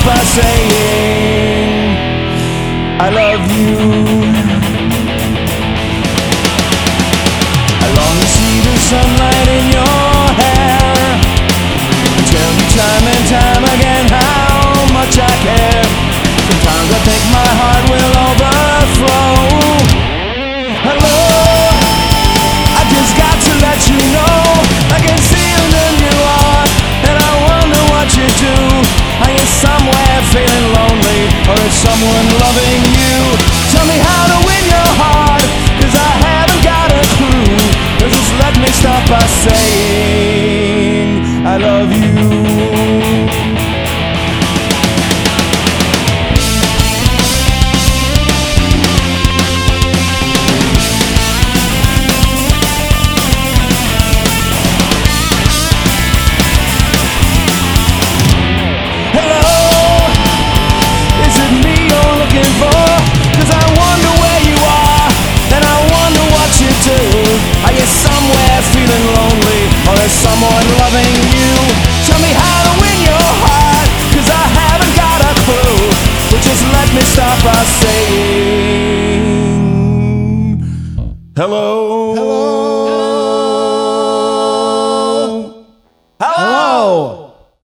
by saying I love you. I long to see the sunlight in your hair. Tell me time and time again how much I care. Sometimes I think my heart will overflow. Hello, I just got to let you know I can see you than you are, and I wonder what you do. Are you somewhere feeling lonely, or is someone loving you? Tell me how to win your heart, 'cause I haven't got a clue. Just let me start by saying I love you. Somewhere feeling lonely, or is someone loving you? Tell me how to win your heart, 'cause I haven't got a clue. But just let me start by saying hello.